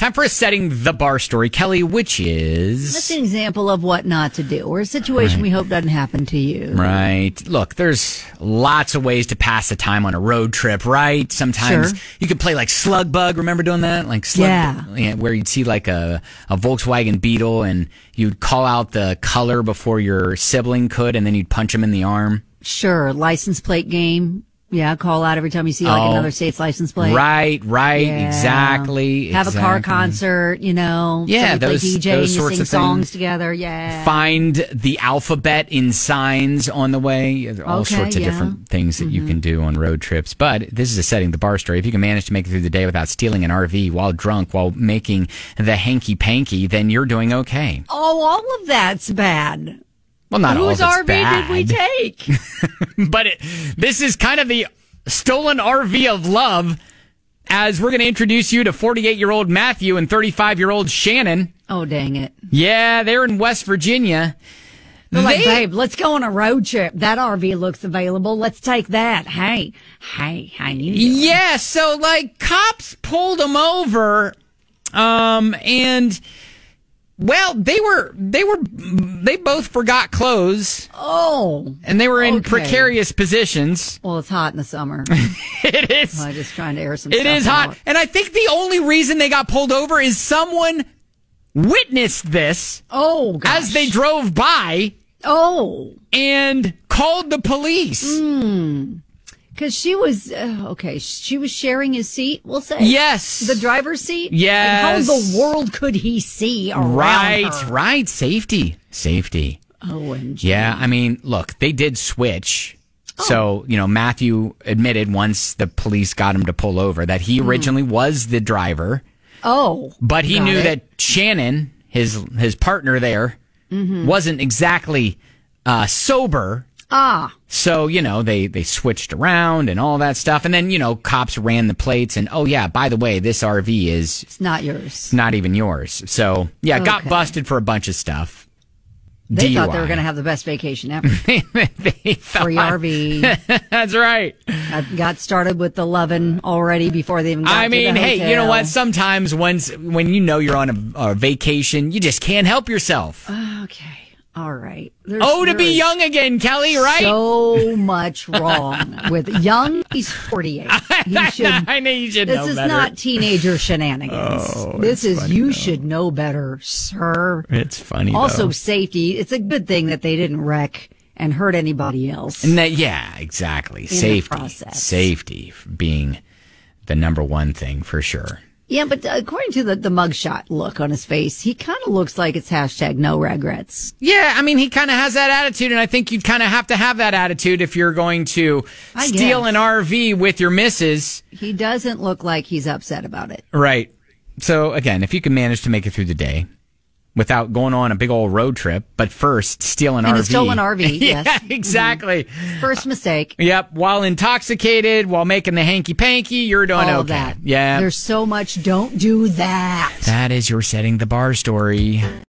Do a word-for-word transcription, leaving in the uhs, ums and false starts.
Time for a setting the bar story, Kelly, which is... That's an example of what not to do, or a situation Right. we hope doesn't happen to you. Right. Look, there's lots of ways to pass the time on a road trip, right? Sometimes Sure. you could play like Slug Bug. Remember doing that? Like Slug Yeah. yeah, where you'd see like a, a Volkswagen Beetle and you'd call out the color before your sibling could, and then you'd punch him in the arm. Sure, license plate game. Yeah, call out every time you see like Oh. another state's license plate. Right, right, Yeah. exactly. Have a car exactly. concert, you know. Yeah, somebody those- play D J those and you sorts sing of songs things. together. Yeah. Find the alphabet in signs on the way. All Okay, sorts of yeah. different things that you can do on road trips. But this is a setting the bar story. If you can manage to make it through the day without stealing an R V while drunk, while making the hanky panky, then you're doing okay. Oh, all of that's bad. Well, not all of Whose it's R V bad. did we take? But it, this is kind of the stolen R V of love, as we're going to introduce you to forty-eight-year-old Matthew and thirty-five-year-old Shannon. Oh, dang it. Yeah, they're in West Virginia. They're like, They- babe, let's go on a road trip. That R V looks available. Let's take that. Hey, hey, how you doing? Yeah, so like cops pulled them over, um, and well, they were they were they both forgot clothes, Oh, and they were in Okay. precarious positions. well, it's hot in the summer. It is. I'm just trying to air some It stuff is hot. out. And I think the only reason they got pulled over is someone witnessed this Oh, gosh. as they drove by Oh, and called the police. Mm. because she was, uh, okay, she was sharing his seat, we'll say. Yes. The driver's seat? Yes. Like, how in the world could he see around Right, her? right. Safety. Safety. O M G. Yeah, I mean, look, they did switch. So, you know, Matthew admitted once the police got him to pull over that he originally was the driver, Oh. but he got knew it. that Shannon, his his partner there, wasn't exactly uh, sober. Ah. So, you know, they, they switched around and all that stuff. And then, you know, cops ran the plates and, oh, yeah, by the way, this R V is It's not yours. not even yours. So, yeah, got Okay. busted for a bunch of stuff. They D U I. thought they were going to have the best vacation ever. They thought- Free R V. That's right. I got started with the lovin' already before they even got I to mean, the hey, hotel. you know what? Sometimes when when you know you're on a, a vacation, you just can't help yourself. Okay. All right. There's, Oh, to there be is young again, Kelly, right? So much wrong with young. He's forty-eight. He should. I know you should This know is better. not teenager shenanigans. Oh, this it's is funny, you though. should know better, sir. It's funny. Also, though. safety. It's a good thing that they didn't wreck and hurt anybody else. And that, yeah, exactly. the Safety, process. safety being the number one thing for sure. Yeah, but according to the, the mugshot look on his face, he kind of looks like it's hashtag no regrets. Yeah, I mean, he kind of has that attitude, and I think you'd kind of have to have that attitude if you're going to I steal guess. an R V with your missus. He doesn't look like he's upset about it. Right. So, again, if you can manage to make it through the day without going on a big old road trip, but first steal an And R V. a stolen R V, yeah, yes. exactly. First mistake. Yep. While intoxicated, while making the hanky panky, you're doing All okay. of that. Yeah. There's so much. Don't do that. That is your setting the bar story.